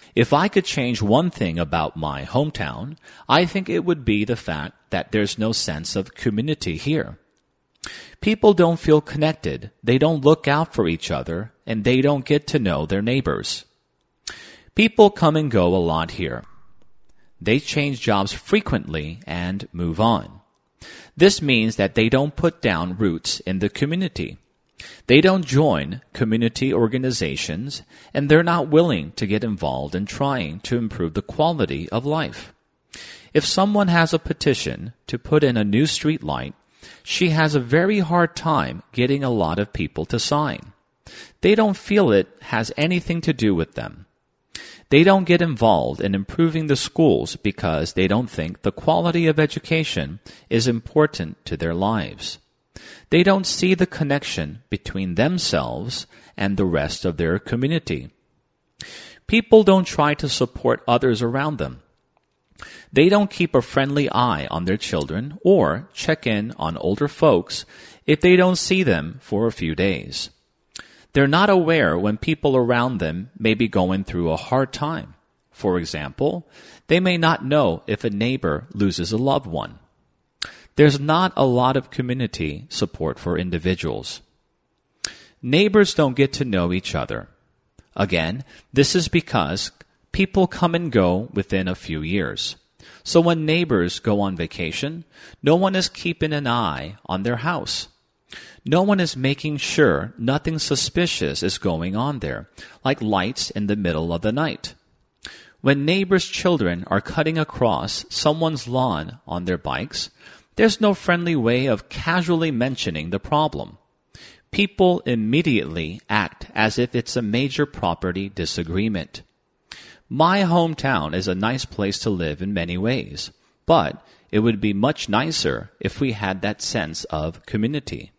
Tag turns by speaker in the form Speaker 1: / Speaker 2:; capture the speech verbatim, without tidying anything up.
Speaker 1: If I could change one thing about my hometown, I think it would be the fact that there's no sense of community here. People don't feel connected, they don't look out for each other, and they don't get to know their neighbors. People come and go a lot here. They change jobs frequently and move on. This means that they don't put down roots in the community. They don't join community organizations, and they're not willing to get involved in trying to improve the quality of life. If someone has a petition to put in a new street light, she has a very hard time getting a lot of people to sign. They don't feel it has anything to do with them. They don't get involved in improving the schools because they don't think the quality of education is important to their lives. They don't see the connection between themselves and the rest of their community. People don't try to support others around them. They don't keep a friendly eye on their children or check in on older folks if they don't see them for a few days. They're not aware when people around them may be going through a hard time. For example, they may not know if a neighbor loses a loved one. There's not a lot of community support for individuals. Neighbors don't get to know each other. Again, this is because people come and go within a few years. So when neighbors go on vacation, no one is keeping an eye on their house. No one is making sure nothing suspicious is going on there, like lights in the middle of the night. When neighbors' children are cutting across someone's lawn on their bikes, there's no friendly way of casually mentioning the problem. People immediately act as if it's a major property disagreement. My hometown is a nice place to live in many ways, but it would be much nicer if we had that sense of community.